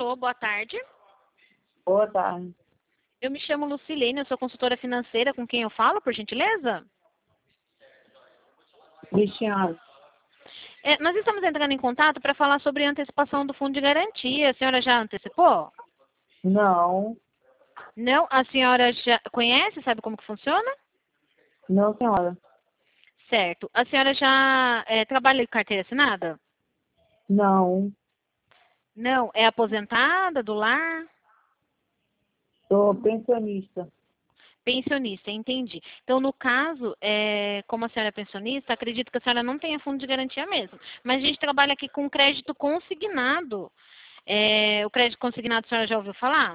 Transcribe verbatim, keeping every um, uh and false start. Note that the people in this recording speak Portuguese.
Alô, boa tarde. Boa tarde. Eu me chamo Lucilene, eu sou consultora financeira. Com quem eu falo, por gentileza? Cristiano. É, nós estamos entrando em contato para falar sobre a antecipação do fundo de garantia. A senhora já antecipou? Não. Não? A senhora já conhece, sabe como que funciona? Não, senhora. Certo. A senhora já é, trabalha em carteira assinada? Não. Não. É aposentada, do lar? Sou pensionista. Pensionista, entendi. Então, no caso, é, como a senhora é pensionista, acredito que a senhora não tenha fundo de garantia mesmo. Mas a gente trabalha aqui com crédito consignado. É, o crédito consignado a senhora já ouviu falar?